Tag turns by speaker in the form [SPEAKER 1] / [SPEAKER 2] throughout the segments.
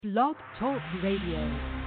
[SPEAKER 1] Blog Talk Radio.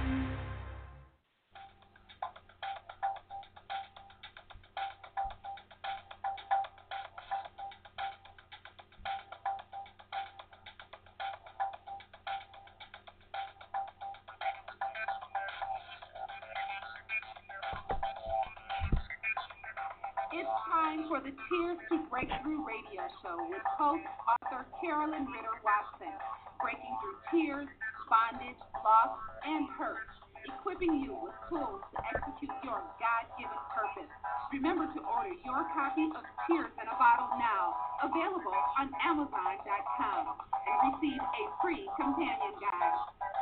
[SPEAKER 2] It's time for the Tears to Breakthrough radio show with host, author Carolyn Ritter Watson, breaking through tears, bondage, loss, and hurt, equipping you with tools to execute your God-given purpose. Remember to order your copy of Tears in a Bottle now, available on Amazon.com, and receive a free companion guide.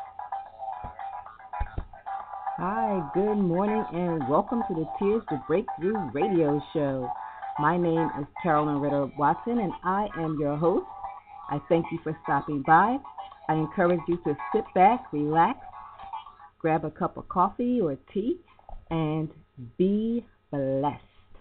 [SPEAKER 3] Hi, good morning, and welcome to the Tears to Breakthrough radio show. My name is Carolyn Ritter Watson, and I am your host. I thank you for stopping by. I encourage you to sit back, relax, grab a cup of coffee or tea, and be blessed.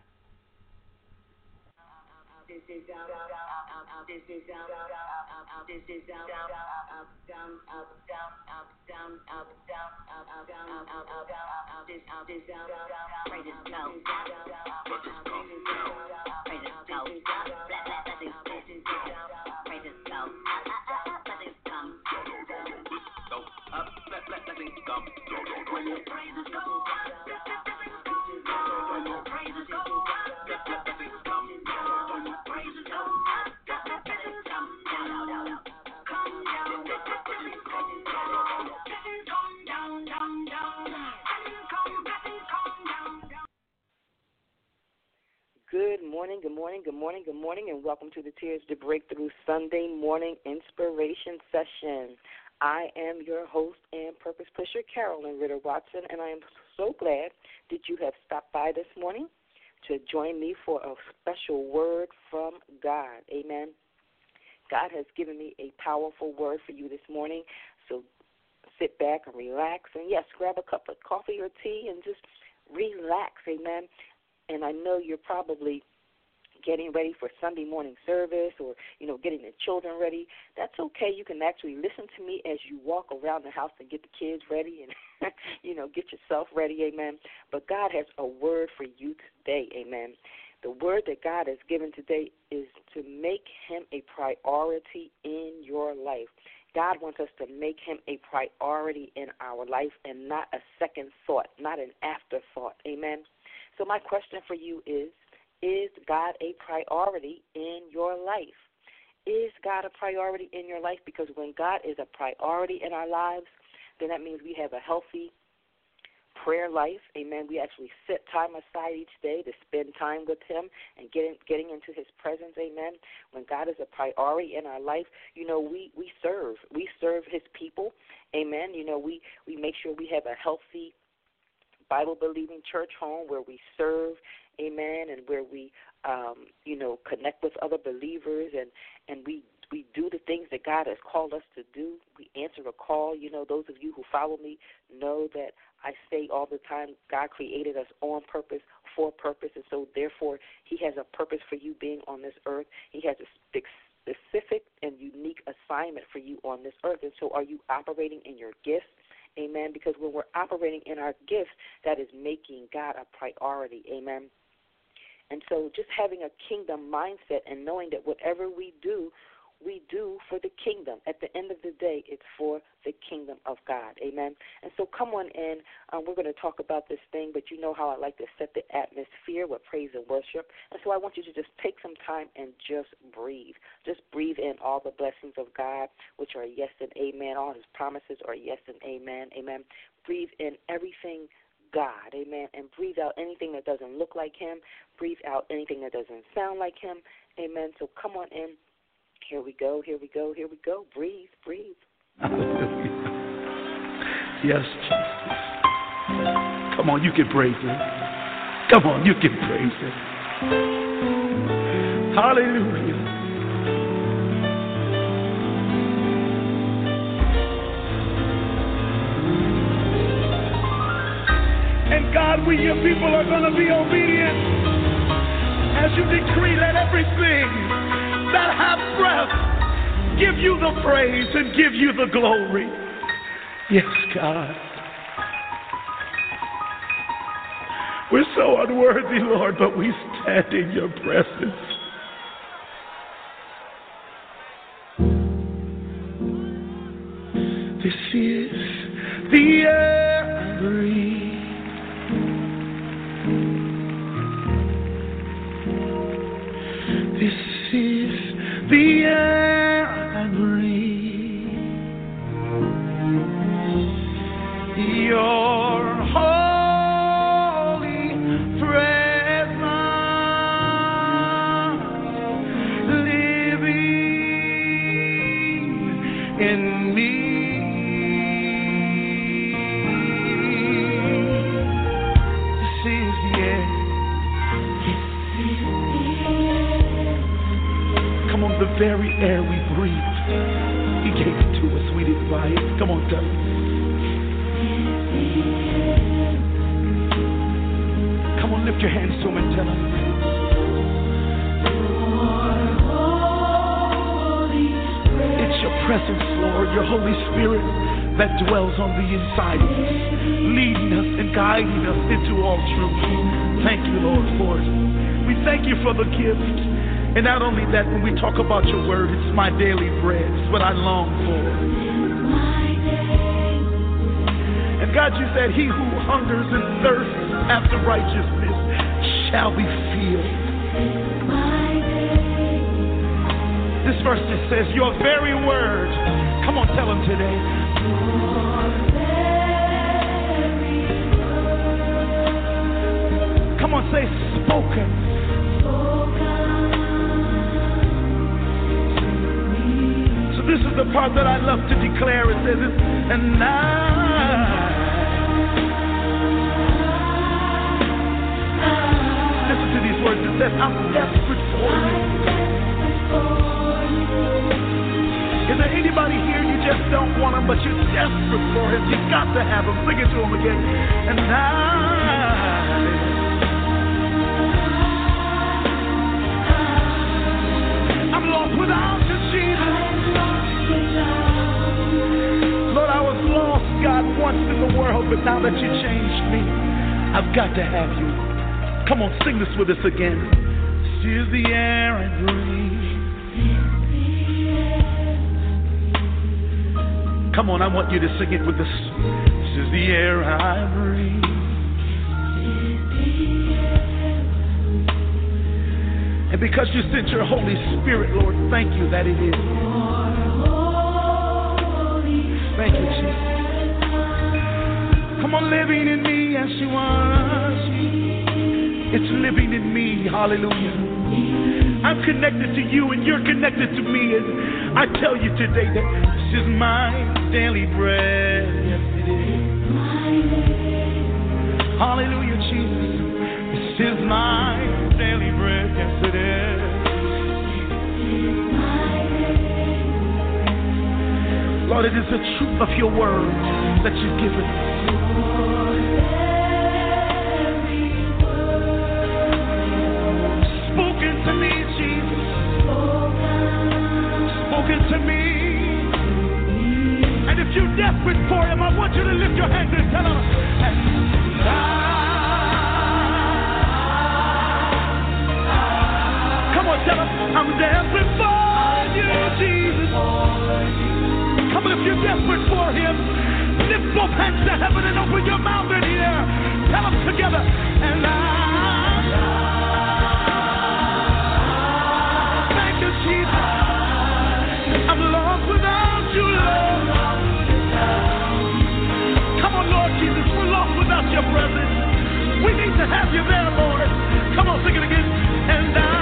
[SPEAKER 4] Good morning, and welcome to the Tears to Breakthrough Sunday morning inspiration session. I am your host and purpose pusher, Carolyn Ritter Watson, and I am so glad that you have stopped by this morning to join me for a special word from God. Amen. God has given me a powerful word for you this morning, so sit back and relax, and yes, grab a cup of coffee or tea and just relax. Amen. And I know you're probably getting ready for Sunday morning service or, getting the children ready. That's okay. You can actually listen to me as you walk around the house and get the kids ready and, get yourself ready, amen. But God has a word for you today, amen. The word that God has given today is to make him a priority in your life. God wants us to make him a priority in our life and not a second thought, not an afterthought, amen. So my question for you is God a priority in your life? Is God a priority in your life? Because when God is a priority in our lives, then that means we have a healthy prayer life, amen. We actually set time aside each day to spend time with him and getting into his presence, amen. When God is a priority in our life, we serve. We serve his people, amen. We make sure we have a healthy Bible-believing church home where we serve, amen, and where we, connect with other believers and we do the things that God has called us to do. We answer a call. Those of you who follow me know that I say all the time, God created us on purpose, for purpose, and so therefore he has a purpose for you being on this earth. He has a specific and unique assignment for you on this earth, and so are you operating in your gifts? Amen, because when we're operating in our gifts, that is making God a priority, amen. And so just having a kingdom mindset and knowing that whatever we do for the kingdom. At the end of the day, it's for the kingdom of God, amen. And so come on in. We're going to talk about this thing, but you know how I like to set the atmosphere with praise and worship. And so I want you to just take some time and just breathe. Just breathe in all the blessings of God, which are yes and amen. All his promises are yes and amen, amen. Breathe in everything God, amen, and breathe out anything that doesn't look like him. Breathe out anything that doesn't sound like him, amen. So come on in. Here we go. Breathe.
[SPEAKER 5] Hallelujah. Yes, Jesus. Come on, you can praise him. Come on, you can praise him. Hallelujah. And God, we, your people, are going to be obedient as you decree, let everything that have breath give you the praise and give you the glory. Yes, God. We're so unworthy, Lord, but we stand in your presence. This is the air I breathe. This is the air I breathe. Your holy presence living in me. The very air we breathe, He gave it to us. We didn't buy it. Come on, tell us. Come on, lift your hands to Him and tell Him. It's your presence, Lord, your Holy Spirit that dwells on the inside of us, leading us and guiding us into all truth. Thank you, Lord, for it. We thank you for the gift. And not only that, when we talk about your word, it's my daily bread. It's what I long for. And God, you said, he who hungers and thirsts after righteousness shall be filled. This verse just says, your very word. Come on, tell him today. Come on, say spoken. This is the part that I love to declare. It says, and listen to these words. It says, I'm desperate for you. Is there anybody here you just don't want him, but you're desperate for him? You've got to have him. Sing it to him again. And I'm lost without you, Jesus. Lord, I was lost, God, once in the world, but now that you changed me, I've got to have you. Come on, sing this with us again. This is the air I breathe. Come on, I want you to sing it with us. This is the air I breathe. And because you sent your Holy Spirit, Lord, thank you that it is. Thank you, Jesus. Come on, living in me as you was. It's living in me. Hallelujah. I'm connected to you and you're connected to me. And I tell you today that this is my daily bread. Yes, it is. Hallelujah, Jesus. This is my daily bread. Yes, it is. Lord, it is the truth of your word that you've given us. Spoken to me, Jesus. Spoken to me. And if you're desperate for him, I want you to lift your hands and tell him, come on, tell him, I'm desperate for you, Jesus. Come on, if you're desperate for him, lift both hands to heaven and open your mouth in here. Tell them together. And thank you, Jesus. I'm lost without you, Lord. Come on, Lord Jesus, we're lost without your presence. We need to have you there, Lord. Come on, sing it again. And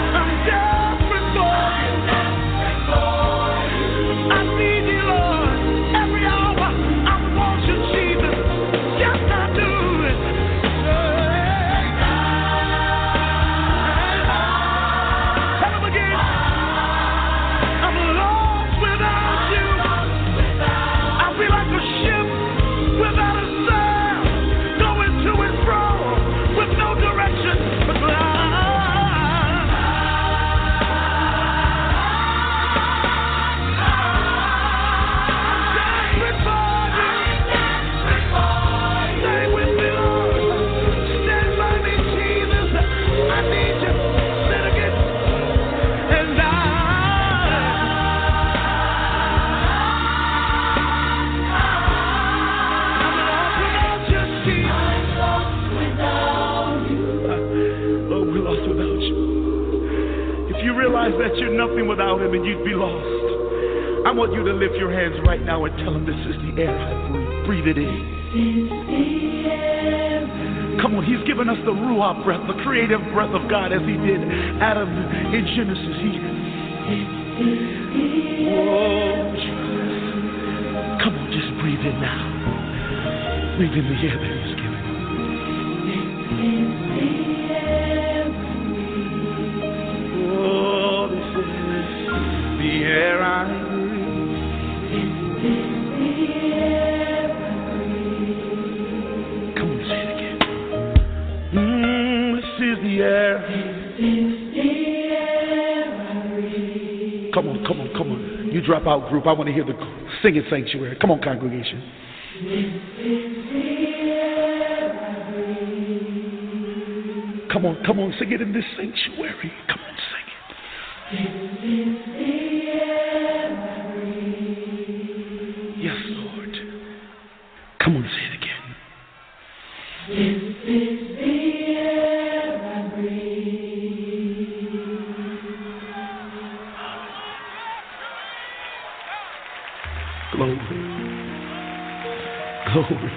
[SPEAKER 5] I need you, Lord. If you realize that you're nothing without him and you'd be lost, I want you to lift your hands right now and tell him, this is the air I breathe. Breathe it in. Come on, he's given us the Ruach breath, the creative breath of God, as he did Adam in Genesis. Oh, Jesus. Come on, just breathe in now. Breathe in the air that he's given. Oh, this is the air I breathe. Come on, say it again. This is the air. Come on, come on, come on. You drop out, group. I want to hear the singing sanctuary. Come on, congregation. Come on, come on, sing it in this sanctuary. Come on, sing it. Yes, Lord. Come on, say it again. This is the air I breathe. Glory. Glory.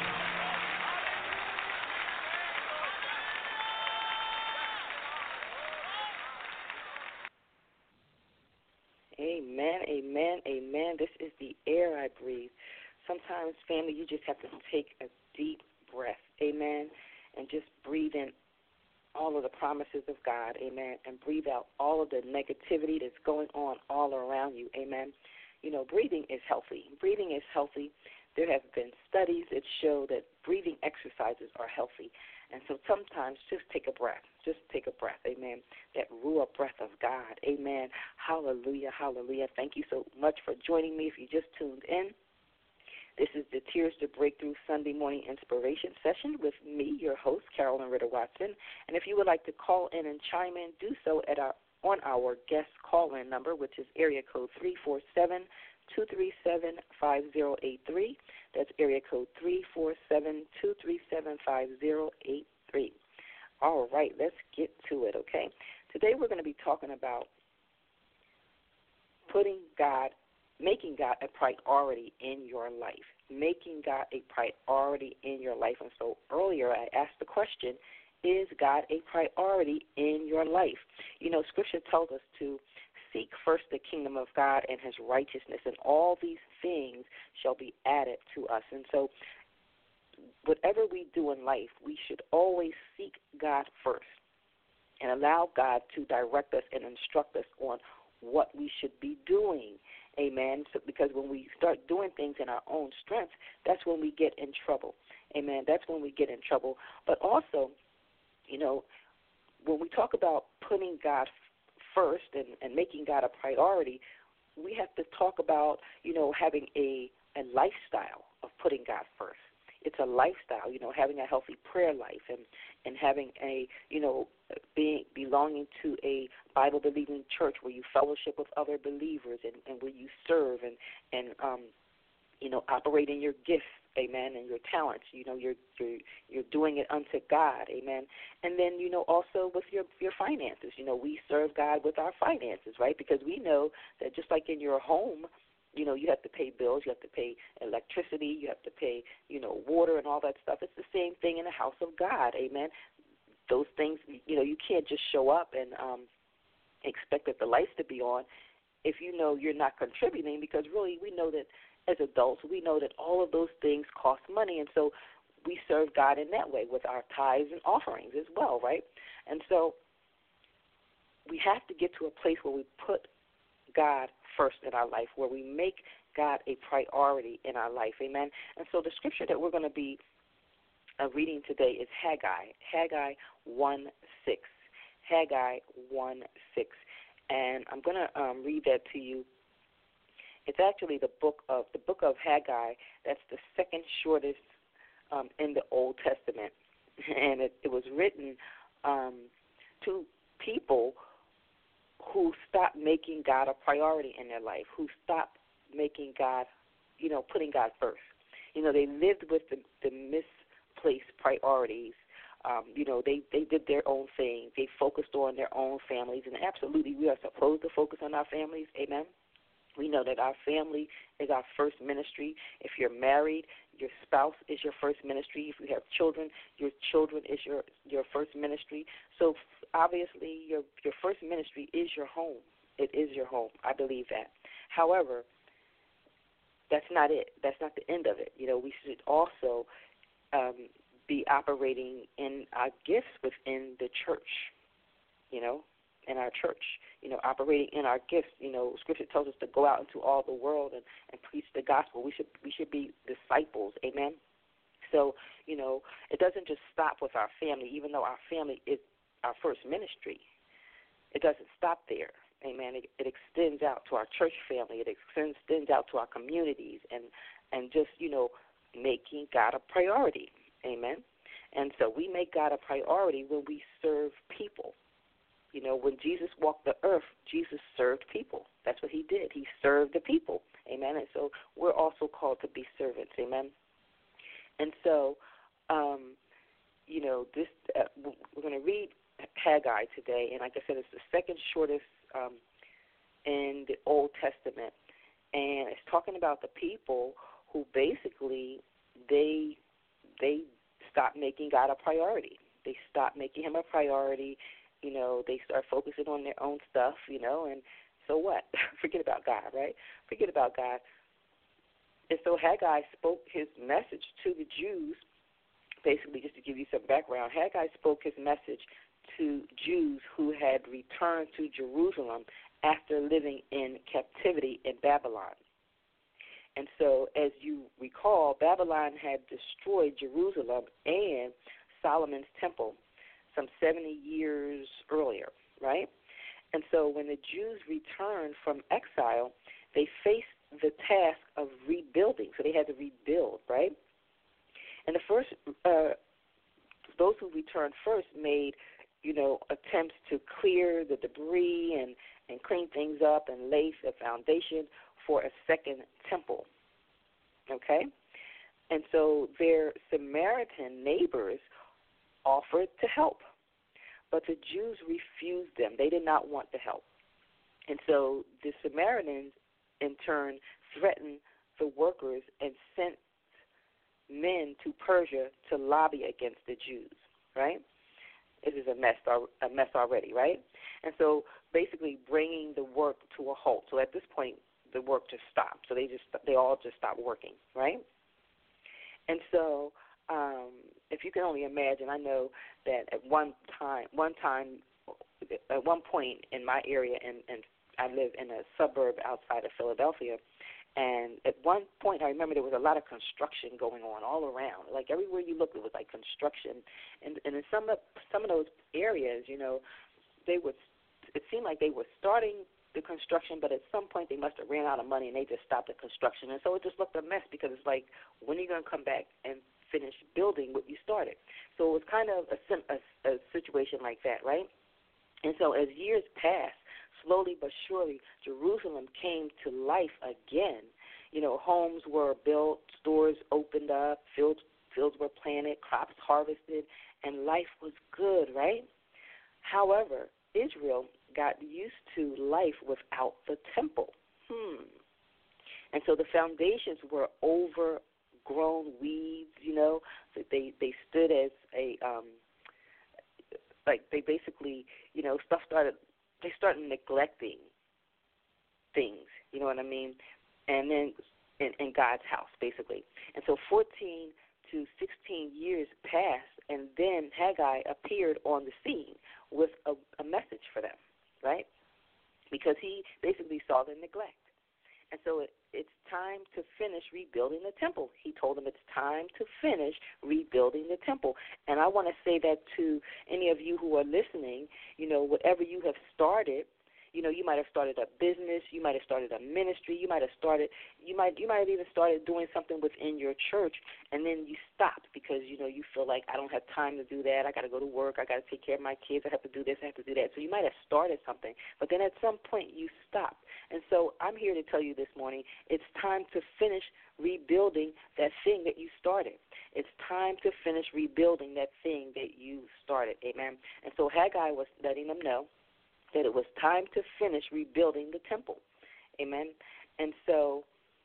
[SPEAKER 4] Amen, amen, amen. This is the air I breathe. Sometimes, family, you just have to take a deep breath, amen, and just breathe in all of the promises of God, amen, and breathe out all of the negativity that's going on all around you, amen. You know, breathing is healthy. Breathing is healthy. There have been studies that show that breathing exercises are healthy. And so sometimes just take a breath. Just take a breath, amen. That Ruach breath of God, amen. Hallelujah, hallelujah. Thank you so much for joining me. If you just tuned in, this is the Tears to Breakthrough Sunday Morning Inspiration Session with me, your host, Carolyn Ritter Watson. And if you would like to call in and chime in, do so on our guest call-in number, which is area code 347-237-5083. That's area code 347-237-5083. All right, let's get to it, okay? Today we're going to be talking about making God a priority in your life. Making God a priority in your life. And so earlier I asked the question, is God a priority in your life? You know, Scripture tells us to seek first the kingdom of God and his righteousness, and all these things shall be added to us. And so whatever we do in life, we should always seek God first and allow God to direct us and instruct us on what we should be doing. Amen. So, because when we start doing things in our own strength, that's when we get in trouble. Amen. That's when we get in trouble. But also, you know, when we talk about putting God first and making God a priority, we have to talk about, you know, having a lifestyle of putting God first. It's a lifestyle, you know, having a healthy prayer life and having a, you know, belonging to a Bible-believing church where you fellowship with other believers and where you serve and you know, operate in your gifts, amen, and your talents. You know, you're doing it unto God, amen. And then, you know, also with your finances. You know, we serve God with our finances, right? Because we know that just like in your home, you know, you have to pay bills, you have to pay electricity, you have to pay, you know, water and all that stuff. It's the same thing in the house of God, amen. Those things, you know, you can't just show up and expect that the lights to be on if you know you're not contributing, because really we know that as adults, we know that all of those things cost money, and so we serve God in that way with our tithes and offerings as well, right? And so we have to get to a place where we put God first in our life, where we make God a priority in our life, amen. And so the scripture that we're going to be reading today is Haggai 1:6. Haggai 1:6. And I'm going to read that to you. It's actually the book of Haggai. That's the second shortest in the Old Testament, and it was written to people who stopped making God a priority in their life, who stopped making God, you know, putting God first. You know, they lived with the misplaced priorities They did their own thing. They focused on their own families, and absolutely we are supposed to focus on our families. Amen. We know that our family is our first ministry. If you're married, your spouse is your first ministry. If you have children, your children is your first ministry. So obviously your first ministry is your home. It is your home. I believe that. However, that's not it. That's not the end of it. We should also be operating in our gifts within the church, in our church, operating in our gifts. Scripture tells us to go out into all the world and preach the gospel. We should be disciples, amen? So, it doesn't just stop with our family, even though our family is our first ministry. It doesn't stop there, amen? It extends out to our church family. It extends out to our communities and just, making God a priority, amen? And so we make God a priority when we serve people. When Jesus walked the earth, Jesus served people. That's what he did. He served the people. Amen. And so we're also called to be servants. Amen. And so, we're going to read Haggai today. And like I said, it's the second shortest in the Old Testament. And it's talking about the people who basically they stopped making God a priority. They stopped making him a priority. They start focusing on their own stuff, and so what? Forget about God, right? Forget about God. And so Haggai spoke his message to the Jews, basically just to give you some background. Haggai spoke his message to Jews who had returned to Jerusalem after living in captivity in Babylon. And so, as you recall, Babylon had destroyed Jerusalem and Solomon's temple some 70 years earlier, right? And so when the Jews returned from exile, they faced the task of rebuilding. So they had to rebuild, right? And the first, those who returned first made, attempts to clear the debris and clean things up and lay the foundation for a second temple, okay? And so their Samaritan neighbors offered to help, but the Jews refused them. They did not want to help. And so the Samaritans, in turn, threatened the workers and sent men to Persia to lobby against the Jews, right? It is a mess already, right? And so basically bringing the work to a halt. So at this point, the work just stopped. So they all just stopped working, right? And so if you can only imagine, I know that at one point in my area, and I live in a suburb outside of Philadelphia, and at one point I remember there was a lot of construction going on all around. Like everywhere you looked, it was like construction, and in some of those areas, it seemed like they were starting the construction, but at some point they must have ran out of money and they just stopped the construction, and so it just looked a mess because it's like, when are you going to come back and finish building what you started? So it was kind of a situation like that, right? And so as years passed, slowly but surely, Jerusalem came to life again. Homes were built, stores opened up, fields were planted, crops harvested, and life was good, right? However, Israel got used to life without the temple. And so the foundations were overgrown weeds, They stood as they basically, they started neglecting things, you know what I mean? And then in God's house, basically. And so 14 to 16 years passed, and then Haggai appeared on the scene with a message for them, right? Because he basically saw the neglect. And so it's time to finish rebuilding the temple. He told them it's time to finish rebuilding the temple. And I want to say that to any of you who are listening, whatever you have started, You know, you might have started a business, you might have started a ministry, you might have even started doing something within your church, and then you stopped because, you know, you feel like I don't have time to do that. I got to go to work. I got to take care of my kids. I have to do this. I have to do that. So you might have started something, but then at some point you stopped. And so I'm here to tell you this morning, it's time to finish rebuilding that thing that you started. It's time to finish rebuilding that thing that you started. Amen. And so Haggai was letting them know that it was time to finish rebuilding the temple. Amen. And so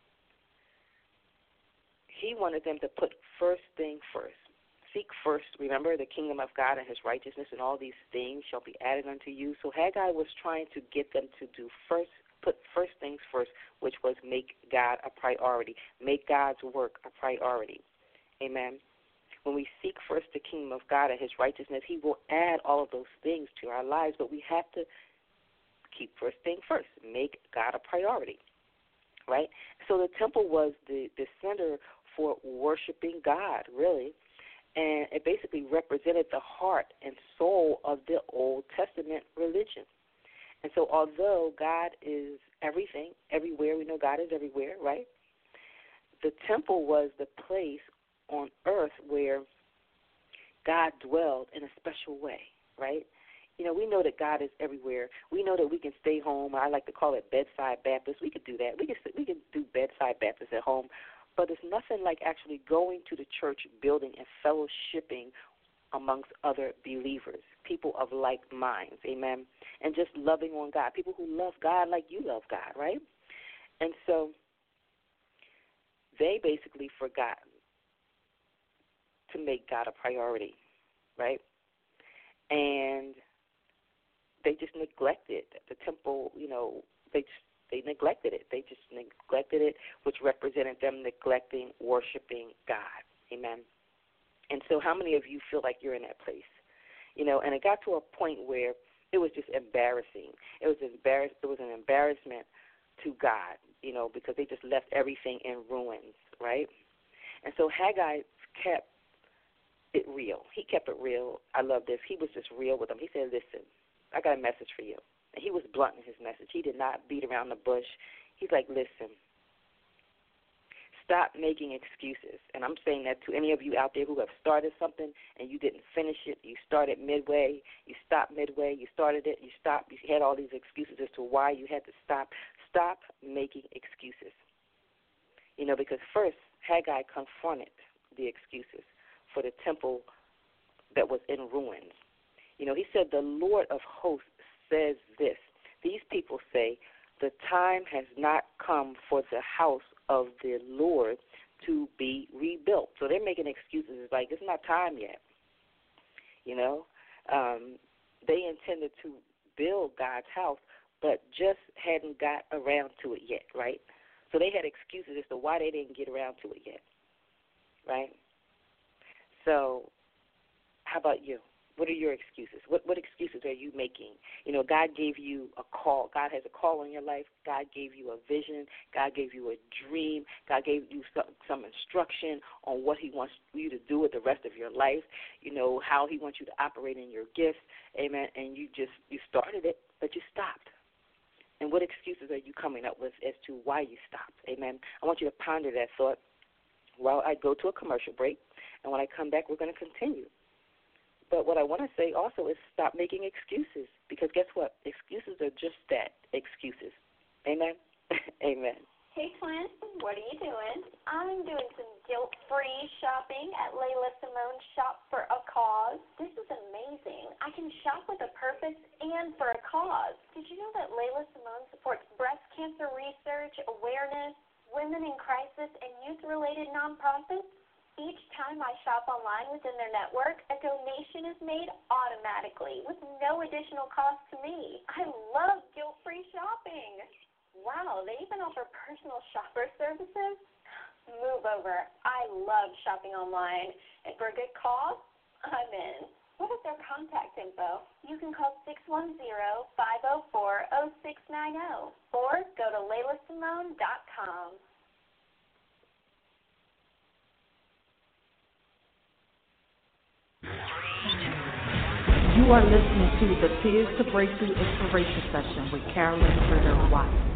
[SPEAKER 4] he wanted them to put first thing first. Seek first, remember, the kingdom of God and his righteousness, and all these things shall be added unto you. So Haggai was trying to get them to do put first things first, which was make God a priority, make God's work a priority. Amen. When we seek first the kingdom of God and his righteousness, he will add all of those things to our lives, but we have to keep first thing first, make God a priority, right? So the temple was the center for worshiping God, really, and it basically represented the heart and soul of the Old Testament religion. And so although God is everything, everywhere, we know God is everywhere, right? The temple was the place on earth where God dwelled in a special way, right? You know, we know that God is everywhere. We know that we can stay home. I like to call it bedside Baptist. We could do that. We can do bedside Baptist at home. But it's nothing like actually going to the church building and fellowshipping amongst other believers, people of like minds, amen, and just loving on God, people who love God like you love God, right? And so they basically forgot to make God a priority, right? And they just neglected the temple, you know, they neglected it. They just neglected it, which represented them neglecting, worshiping God, amen. And so how many of you feel like you're in that place? You know, and it got to a point where it was just embarrassing. It was an embarrassment to God, you know, because they just left everything in ruins, right? And so Haggai kept it real. He kept it real. I love this. He was just real with them. He said, listen, I got a message for you. And he was blunt in his message. He did not beat around the bush. He's like, listen, stop making excuses. And I'm saying that to any of you out there who have started something and you didn't finish it. You started midway. You stopped midway. You started it. You stopped. You had all these excuses as to why you had to stop. Stop making excuses. You know, because first Haggai confronted the excuses for the temple that was in ruins. You know, he said, the Lord of hosts says this. These people say, the time has not come for the house of the Lord to be rebuilt. So they're making excuses. It's like, it's not time yet. You know, they intended to build God's house, but just hadn't got around to it yet, right? So they had excuses as to why they didn't get around to it yet, right? So how about you? What are your excuses? What excuses are you making? You know, God gave you a call. God has a call on your life. God gave you a vision. God gave you a dream. God gave you some instruction on what he wants you to do with the rest of your life, you know, how he wants you to operate in your gifts, amen, and you started it, but you stopped. And what excuses are you coming up with as to why you stopped, amen? I want you to ponder that thought while I go to a commercial break, and when I come back, we're going to continue. But what I want to say also is stop making excuses, because guess what? Excuses are just that, excuses. Amen? Amen.
[SPEAKER 6] Hey, twin, what are you doing? I'm doing some guilt-free shopping at Layla Simone Shop for a Cause. This is amazing. I can shop with a purpose and for a cause. Did you know that Layla Simone supports breast cancer research, awareness, women in crisis, and youth-related nonprofits? Each time I shop online within their network, a donation is made automatically with no additional cost to me. I love guilt-free shopping. Wow, they even offer personal shopper services? Move over. I love shopping online. And for a good cause, I'm in. What is their contact info? You can call 610-504-0690 or go to LaylaSimone.com.
[SPEAKER 1] You You are listening to the Tears to Breakthrough Inspiration Session with Carolyn Ritter Watson.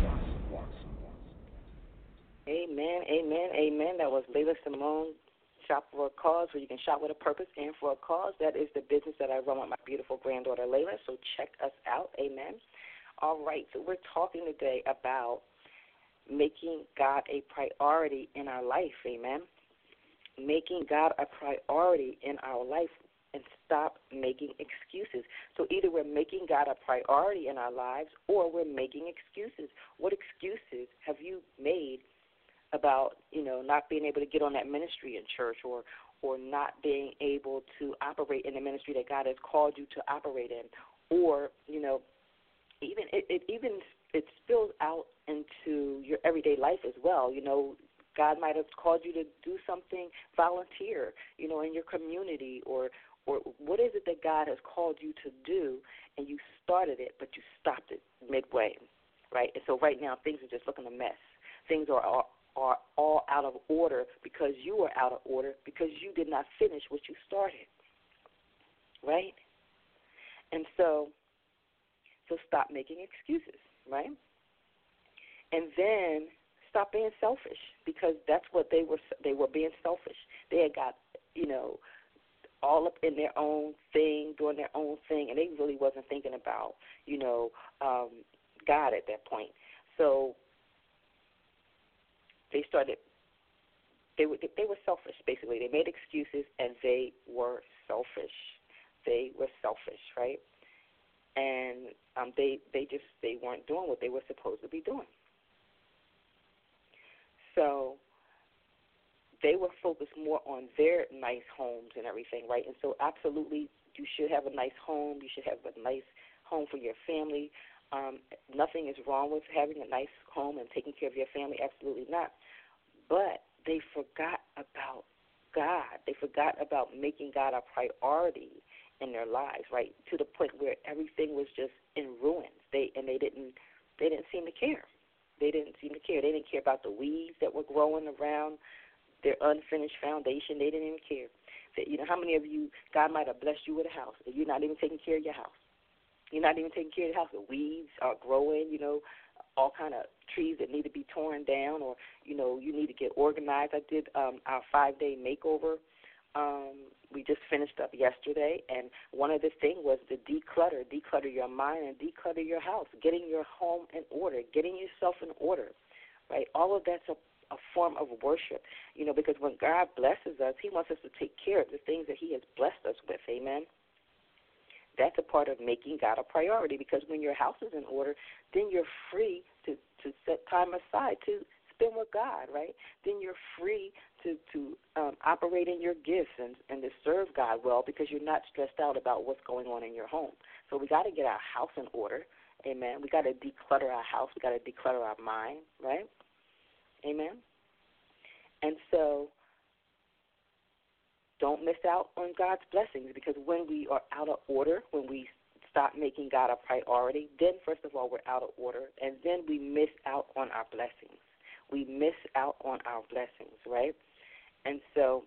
[SPEAKER 4] Amen, amen, amen. That was Layla Simone, Shop for a Cause, where you can shop with a purpose and for a cause. That is the business that I run with my beautiful granddaughter, Layla, so check us out, amen. All right, so we're talking today about making God a priority in our life, amen. Making God a priority in our life and stop making excuses. So either we're making God a priority in our lives or we're making excuses. What excuses have you made about, not being able to get on that ministry in church or not being able to operate in the ministry that God has called you to operate in? Or, even it spills out into your everyday life as well. God might have called you to do something, volunteer, in your community, or what is it that God has called you to do, and you started it, but you stopped it midway, right? And so right now things are just looking a mess. Things are all out of order because you were out of order because you did not finish what you started, right? And so stop making excuses, right? And then stop being selfish because that's what they were being selfish. They had got, all up in their own thing, doing their own thing, and they really wasn't thinking about, God at that point. So they were selfish, basically. They made excuses, and they were selfish. They were selfish, right? And they weren't doing what they were supposed to be doing. So they were focused more on their nice homes and everything, right? And so absolutely you should have a nice home. You should have a nice home for your family. Nothing is wrong with having a nice home and taking care of your family, absolutely not. But they forgot about God. They forgot about making God a priority in their lives, right, to the point where everything was just in ruins. They didn't seem to care. They didn't seem to care. They didn't care about the weeds that were growing around their unfinished foundation. They didn't even care. How many of you, God might have blessed you with a house, and you're not even taking care of your house. You're not even taking care of the house. The weeds are growing, all kind of trees that need to be torn down, or, you need to get organized. I did our 5-day makeover. We just finished up yesterday, and one of the things was to declutter your mind and declutter your house, getting your home in order, getting yourself in order, right? All of that's a form of worship, because when God blesses us, he wants us to take care of the things that he has blessed us with, amen? That's a part of making God a priority, because when your house is in order, then you're free to set time aside to spend with God, right? Then you're free to operate in your gifts and to serve God well, because you're not stressed out about what's going on in your home. So we got to get our house in order, amen? We got to declutter our house. We got to declutter our mind, right? Amen? And so don't miss out on God's blessings, because when we are out of order, when we stop making God a priority, then first of all we're out of order, and then we miss out on our blessings. We miss out on our blessings, right? And so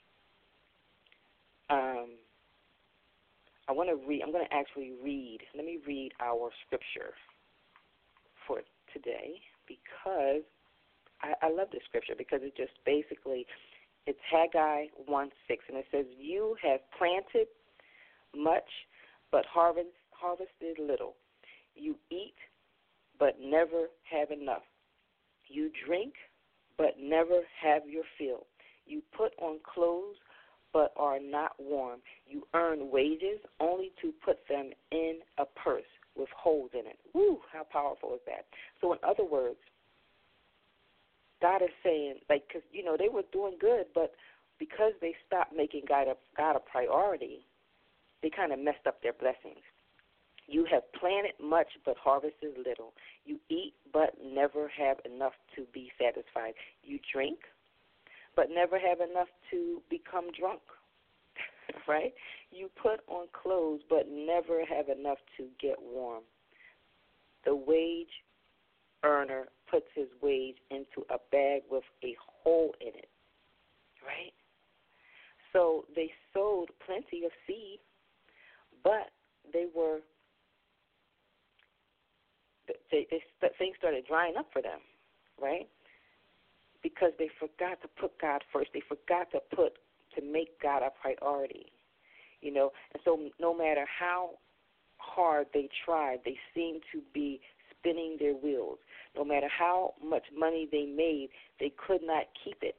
[SPEAKER 4] I'm going to actually read. Let me read our scripture for today, because I love this scripture, because it just basically, it's Haggai 1:6, and it says, "You have planted much, but harvested little. You eat, but never have enough. You drink, but never have your fill. You put on clothes, but are not warm. You earn wages only to put them in a purse with holes in it." Woo, how powerful is that? So in other words, God is saying, because, they were doing good, but because they stopped making God a priority, they kind of messed up their blessings. You have planted much, but harvested little. You eat, but never have enough to be satisfied. You drink, but never have enough to become drunk, right? You put on clothes, but never have enough to get warm. The wage earner puts his wage into a bag with a hole in it, right? So they sowed plenty of seed, but things started drying up for them, right? Because they forgot to put God first. They forgot to make God a priority, you know. And so no matter how hard they tried, they seemed to be spinning their wheels. No matter how much money they made, they could not keep it.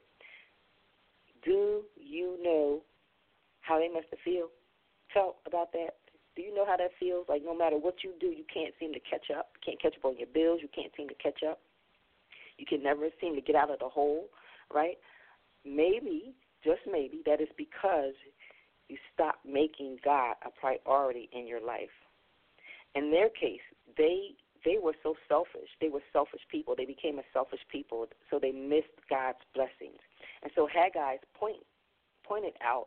[SPEAKER 4] Do you know how they must have felt about that? Do you know how that feels? Like no matter what you do, you can't seem to catch up. You can't catch up on your bills. You can't seem to catch up. You can never seem to get out of the hole, right? Maybe, just maybe, that is because you stopped making God a priority in your life. In their case, they were so selfish. They were selfish people. They became a selfish people, so they missed God's blessings. And so Haggai pointed out,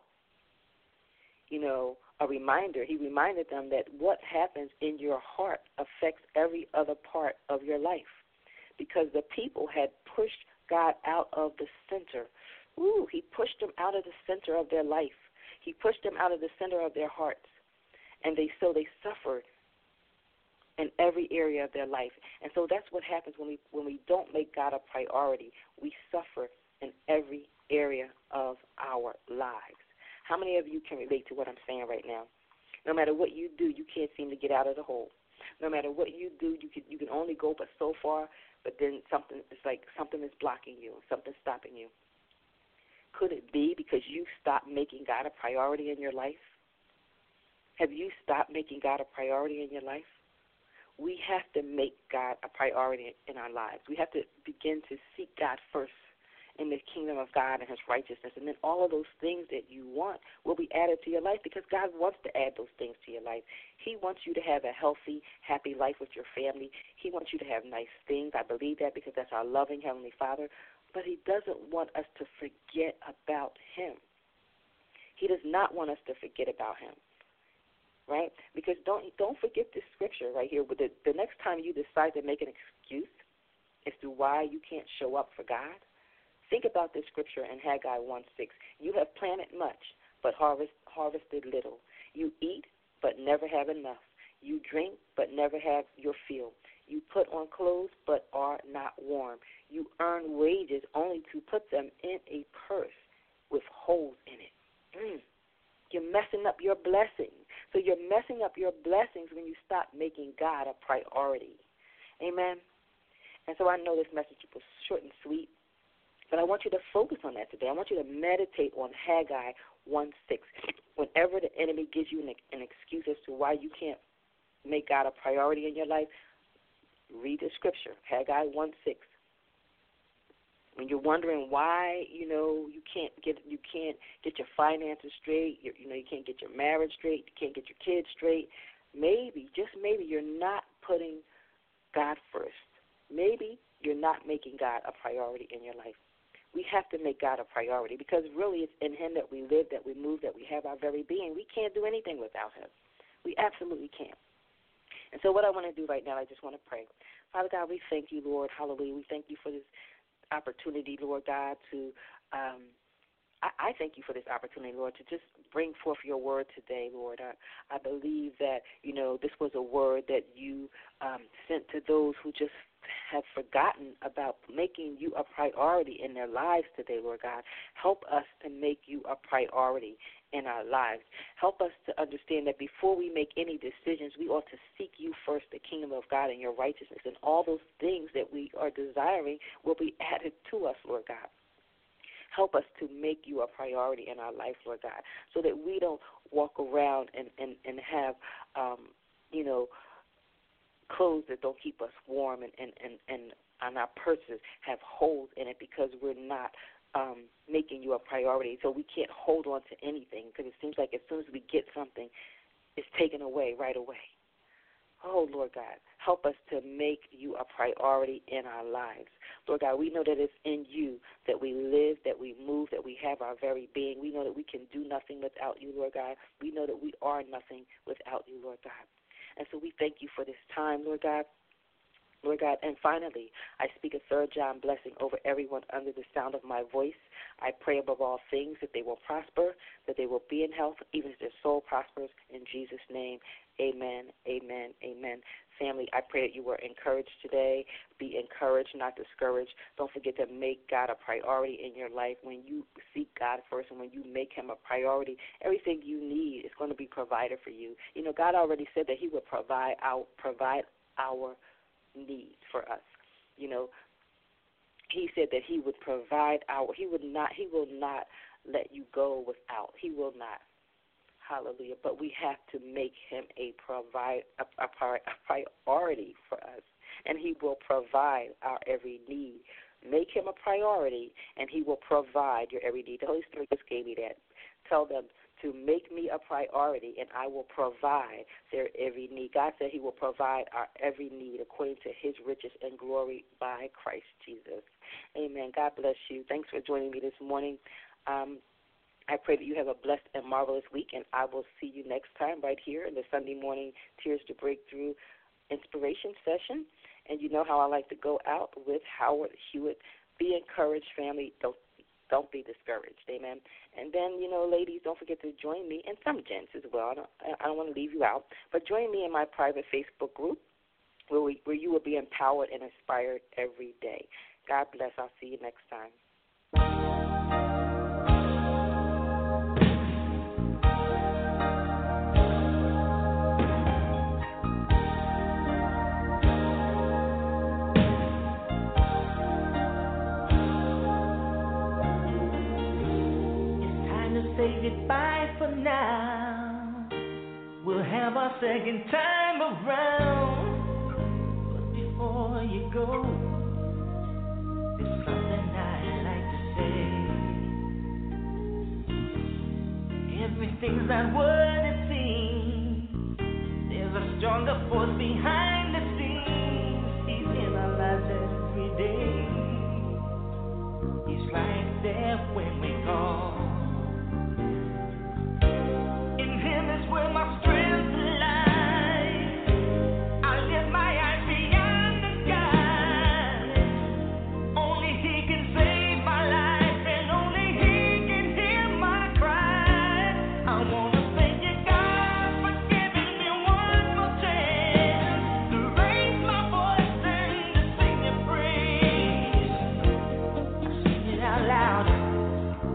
[SPEAKER 4] you know, a reminder. He reminded them that what happens in your heart affects every other part of your life, because the people had pushed God out of the center. He pushed them out of the center of their life. He pushed them out of the center of their hearts, and they suffered in every area of their life. And so that's what happens when we don't make God a priority. We suffer in every area of our lives. How many of you can relate to what I'm saying right now? No matter what you do, you can't seem to get out of the hole. No matter what you do, you can only go but so far, but then something is blocking you, something's stopping you. Could it be because you stopped making God a priority in your life? Have you stopped making God a priority in your life? We have to make God a priority in our lives. We have to begin to seek God first in the kingdom of God and his righteousness. And then all of those things that you want will be added to your life, because God wants to add those things to your life. He wants you to have a healthy, happy life with your family. He wants you to have nice things. I believe that because that's our loving Heavenly Father. But he doesn't want us to forget about him. He does not want us to forget about him. Right? Because don't forget this scripture right here. The next time you decide to make an excuse as to why you can't show up for God, think about this scripture in Haggai 1:6. You have planted much, but harvested little. You eat, but never have enough. You drink, but never have your fill. You put on clothes, but are not warm. You earn wages only to put them in a purse with holes in it. You're messing up your blessings. So you're messing up your blessings when you stop making God a priority. Amen? And so I know this message was short and sweet, but I want you to focus on that today. I want you to meditate on Haggai 1:6. Whenever the enemy gives you an excuse as to why you can't make God a priority in your life, read the scripture, Haggai 1:6. When you're wondering why, you can't get your finances straight, you can't get your marriage straight, you can't get your kids straight, maybe, just maybe, you're not putting God first. Maybe you're not making God a priority in your life. We have to make God a priority, because really it's in him that we live, that we move, that we have our very being. We can't do anything without him. We absolutely can't. And so what I want to do right now, I just want to pray. Father God, we thank you, Lord. Hallelujah. We thank you for this opportunity, Lord God, to I thank you for this opportunity, Lord, to just bring forth your word today, Lord. I believe that, this was a word that you sent to those who just have forgotten about making you a priority in their lives today, Lord God. Help us to make you a priority in our lives. Help us to understand that before we make any decisions, we ought to seek you first, the kingdom of God and your righteousness, and all those things that we are desiring will be added to us, Lord God. Help us to make you a priority in our life, Lord God, so that we don't walk around and have, clothes that don't keep us warm and our purses have holes in it because we're not making you a priority. So we can't hold on to anything, because it seems like as soon as we get something, it's taken away right away. Oh, Lord God, help us to make you a priority in our lives. Lord God, we know that it's in you that we live, that we move, that we have our very being. We know that we can do nothing without you, Lord God. We know that we are nothing without you, Lord God. And so we thank you for this time, Lord God. Lord God, and finally, I speak a third John blessing over everyone under the sound of my voice. I pray above all things that they will prosper, that they will be in health, even as their soul prospers. In Jesus' name, amen, amen, amen. Family, I pray that you were encouraged today. Be encouraged, not discouraged. Don't forget to make God a priority in your life. When you seek God first and when you make him a priority, everything you need is going to be provided for you. You know, God already said that he would provide our needs for us. You know, he said that he would provide he will not let you go without. He will not. Hallelujah. But we have to make him a priority for us, and he will provide our every need. Make him a priority, and he will provide your every need. The Holy Spirit just gave me that. Tell them to make me a priority, and I will provide their every need. God said he will provide our every need according to his riches and glory by Christ Jesus. Amen. God bless you. Thanks for joining me this morning. I pray that you have a blessed and marvelous week, and I will see you next time right here in the Sunday morning Tears to Breakthrough inspiration session. And you know how I like to go out with Howard Hewitt. Be encouraged, family. Don't be discouraged. Amen. And then, you know, ladies, don't forget to join me, and some gents as well. I don't want to leave you out, but join me in my private Facebook group where you will be empowered and inspired every day. God bless. I'll see you next time.
[SPEAKER 7] Say goodbye for now. We'll have our second time around. But before you go, there's something I'd like to say. Everything's not what it seems. There's a stronger force behind the scenes. He's in our lives every day. He's right there when we call. Where my strength lies, I lift my eyes beyond the sky. Only he can save my life, and only he can hear my cry. I wanna thank you, God, for giving me one more chance to raise my voice and to sing your praise. I sing it out loud.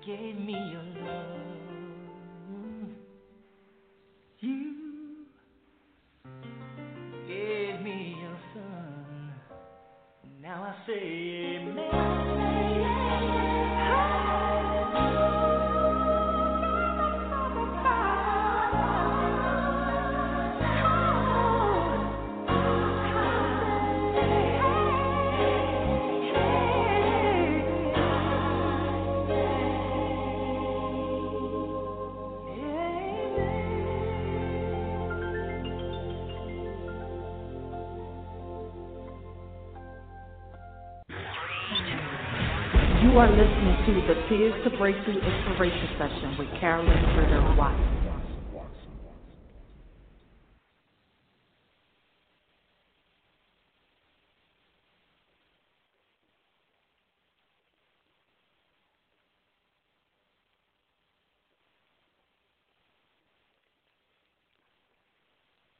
[SPEAKER 7] gave me your love. You gave me your son. Now I say amen.
[SPEAKER 1] You are listening to the Tears to Breakthrough Inspiration Session with Carolyn Ritter Watson.